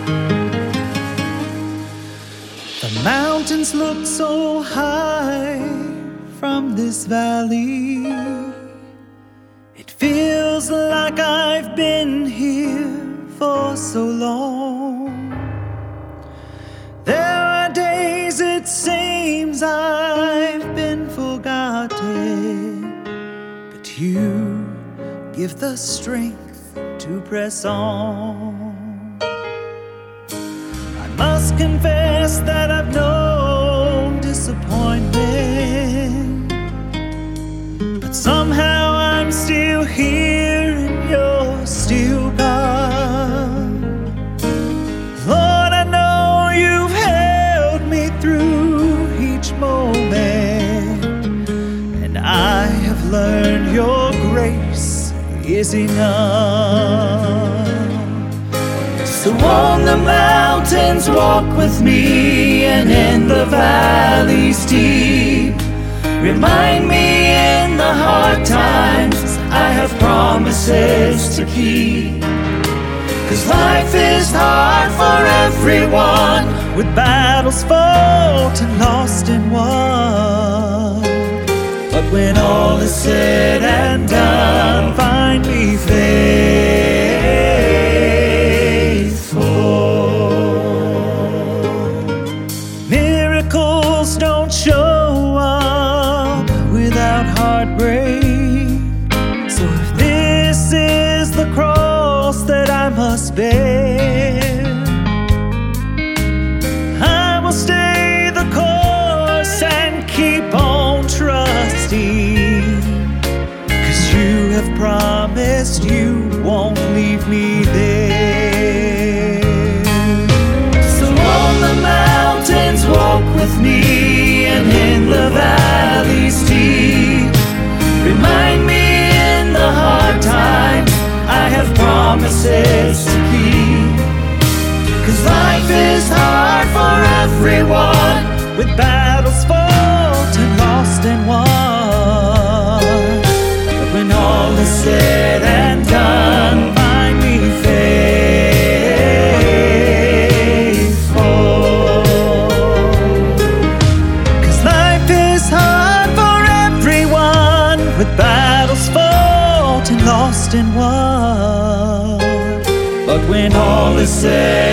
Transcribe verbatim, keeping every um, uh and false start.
The mountains look so high from this valley. It feels like I've been here for so long. There are days it seems I've been forgotten, but you give the strength to press on. I must confess that I've known disappointment, but somehow I'm still here and you're still gone. Lord, I know you've held me through each moment, and I have learned your grace is enough. So on the mountains walk with me, and in the valleys deep, remind me in the hard times I have promises to keep. 'Cause life is hard for everyone, with battles fought and lost and won. But when all is said and done, find me faithful. Miracles don't show up without heartbreak. So if this is the cross that I must bear, I will stay the course and keep on trusting. 'Cause you have promised you won't leave me there. So on the mountains walk with me, and in the valleys deep, remind me in the hard times I have promises to keep. 'Cause life is hard for everyone, with battles fought and lost and won. But when all is said and done, find me faithful. 'Cause life is hard for everyone, with battles fought and lost and won. But when all is said